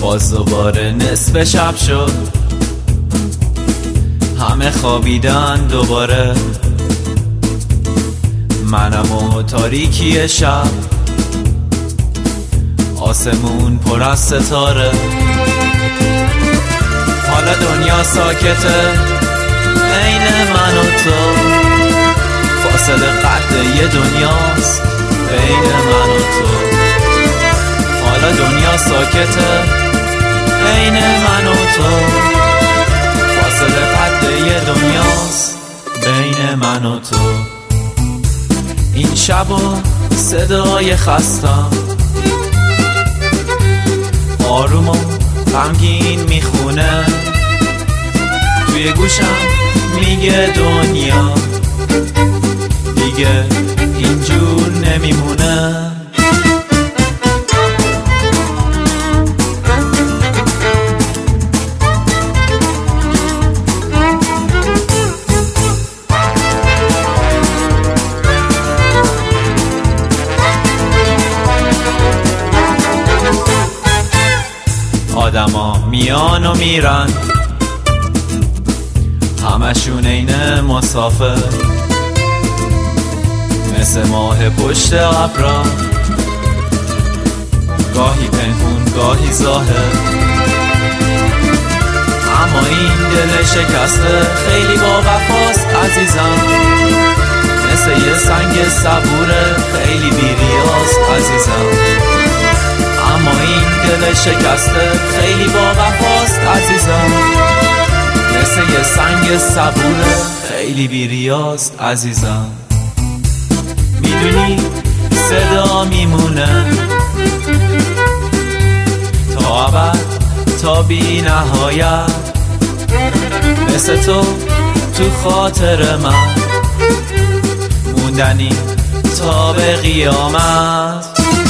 باز دوباره نصف شب شد، همه خوابیدن دوباره، منم و تاریکی شب، آسمون پر از ستاره. حالا دنیا ساکته بین من و تو، فاصله قد یه دنیاست بین من و تو. حالا دنیا ساکته بین من و تو، فاصله قد یه دنیاست بین من و تو. این شب و صدای خستم آروم و غمگین میخونه، توی گوشم میگه دنیا دیگه اینجور نمیمونه. آدما میان و میرن، همشون اینه مسافر، مثل ماه پشت ابرا، گاهی پنهون گاهی ظاهر. اما این دل شکسته خیلی با وفاست عزیزم، مثل یه سنگ صبوره خیلی بیریاست عزیزم. اما این دل شکسته خیلی با وفاست عزیزم، مثل یه سنگ صبوره خیلی بیریاست عزیزم. میدونی صدا میمونه تا ابد تا بی نهایت، مثل تو خاطر من موندنی تا به قیامت.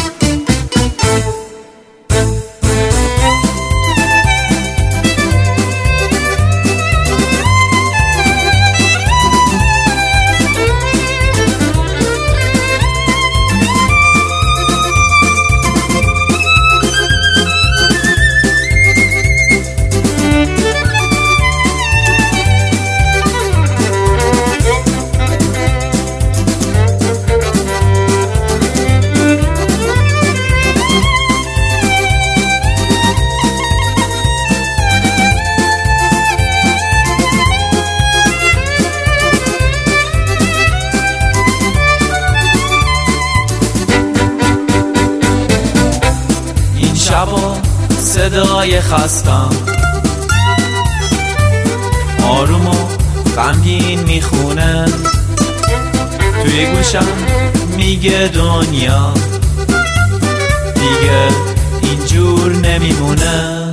شبا صدای خستم آروم و غمگین میخونه، توی گوشم میگه دنیا دیگه اینجور نمیمونه.